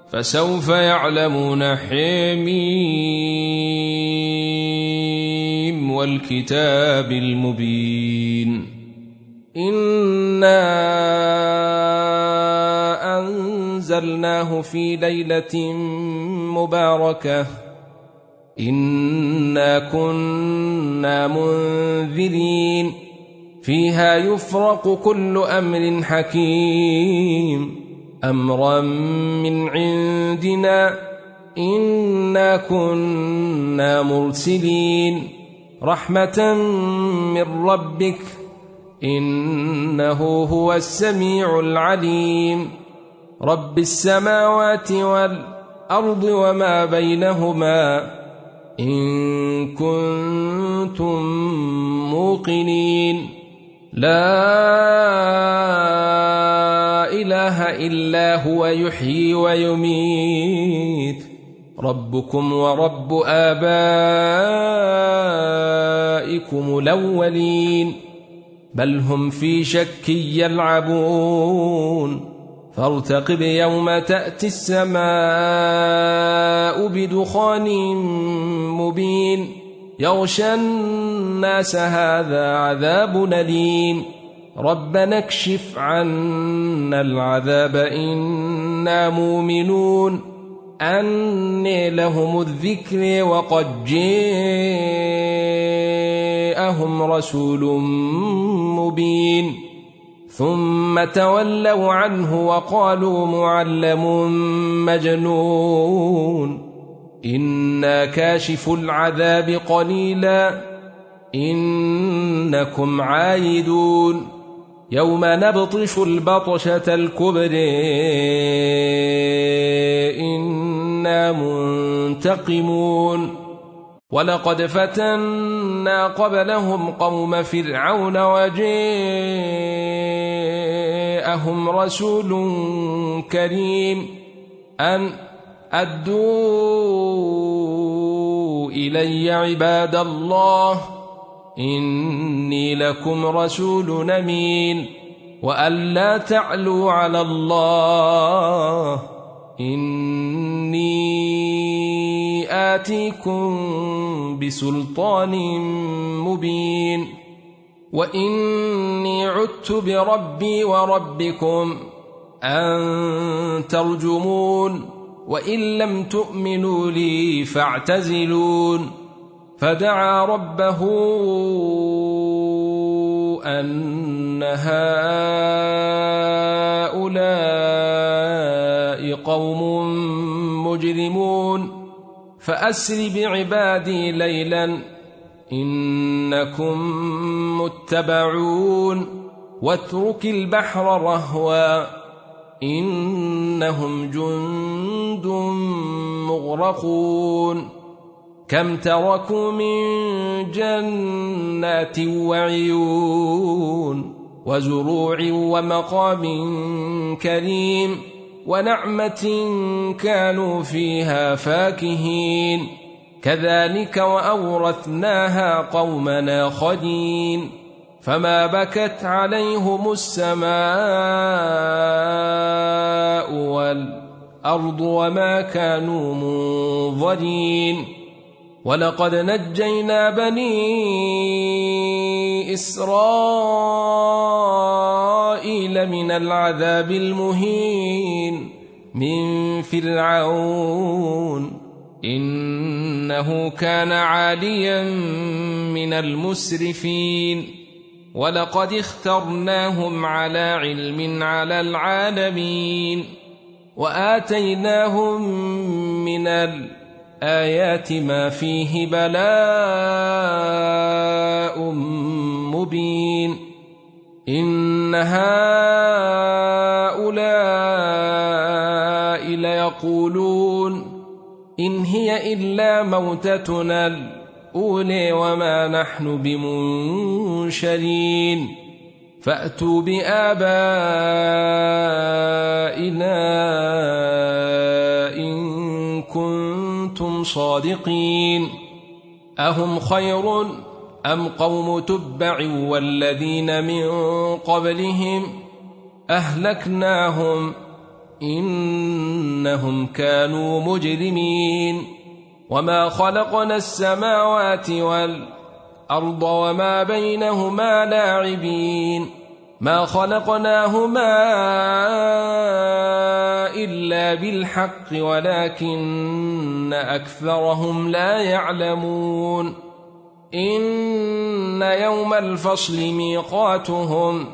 فسوف يعلمون. حميم والكتاب المبين. إنا أنزلناه في ليلة مباركة إنا كنا منذرين فيها يفرق كل أمر حكيم أمرا من عندنا إنا كنا مرسلين رحمة من ربك إنه هو السميع العليم. رب السماوات والأرض وما بينهما إن كنتم موقنين. لا إله إلا هو يحيي ويميت ربكم ورب آبائكم الأولين بل هم في شك يلعبون. فارتقب يوم تأتي السماء بدخان مبين يغشى الناس هذا عذاب أليم. ربنا اكشف عنا العذاب إنا مؤمنون. أني لهم الذكر وقد جاءهم رسول مبين ثم تولوا عنه وقالوا معلم مجنون. إنا كاشف العذاب قليلا إنكم عايدون. يوم نبطش البطشة الكبرى إنا منتقمون. ولقد فتنا قبلهم قوم فرعون وجاءهم رسول كريم أن أدوا إلي عباد الله إني لكم رسول أمين وأن لا تعلوا على الله إني آتيكم بسلطان مبين. وإني عدت بربي وربكم أن ترجمون وإن لم تؤمنوا لي فاعتزلون. فدعا ربه أن هؤلاء قوم مجرمون فأسر بعبادي ليلا إنكم متبعون. واترك البحر رهوا إنهم جند مغرقون. كم تركوا من جنات وعيون وزروع ومقام كريم ونعمة كانوا فيها فاكهين. كذلك وأورثناها قومنا آخرين. فما بكت عليهم السماء والأرض وما كانوا منظرين. ولقد نجينا بني إسرائيل من العذاب المهين من فرعون إنه كان عاليا من المسرفين. ولقد اخترناهم على علم على العالمين وآتيناهم من الآيات ما فيه بلاء مبين. إن هؤلاء ليقولون إن هي إلا موتتنا الأولى وما نحن بمنشرين. فأتوا بآبائنا إن كنتم صادقين. أهم خير أم قوم تبع والذين من قبلهم أهلكناهم إنهم كانوا مجرمين وما خلقنا السماوات والأرض وما بينهما لاعبين ما خلقناهما إلا بالحق ولكن أكثرهم لا يعلمون إن يوم الفصل ميقاتهم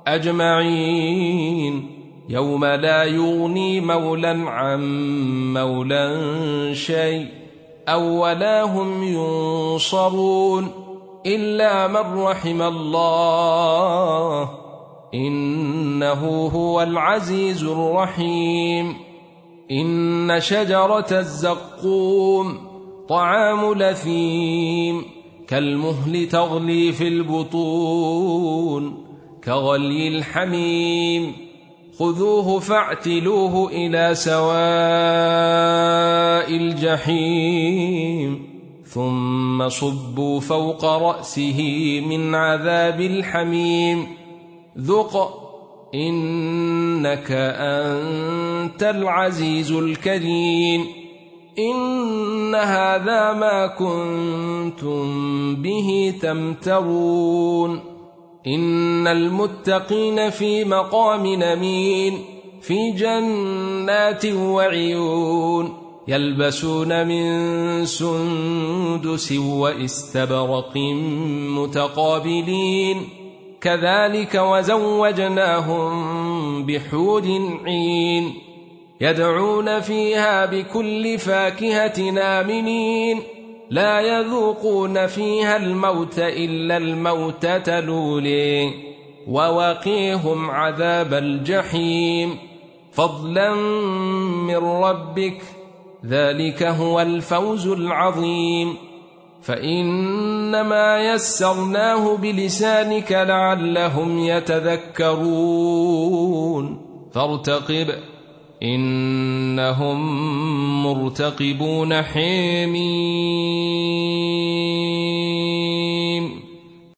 أجمعين يوم لا يغني مولى عن مولى شيء أو ولا هم ينصرون إلا من رحم الله إنه هو العزيز الرحيم إن شجرة الزقوم طعام لثيم كالمهل تغلي في البطون كغلي الحميم خذوه فاعتلوه إلى سواء الجحيم ثم صبوا فوق رأسه من عذاب الحميم ذق إنك أنت العزيز الكريم إن هذا ما كنتم به تمترون إن المتقين في مقام أمين في جنات وعيون يلبسون من سندس واستبرق متقابلين كذلك وزوجناهم بحور عين يدعون فيها بكل فاكهة آمنين لا يذوقون فيها الموت إلا الموتة الأولى ووقيهم عذاب الجحيم فضلا من ربك ذلك هو الفوز العظيم فإنما يسرناه بلسانك لعلهم يتذكرون فارتقب إنهم مرتقبون حميم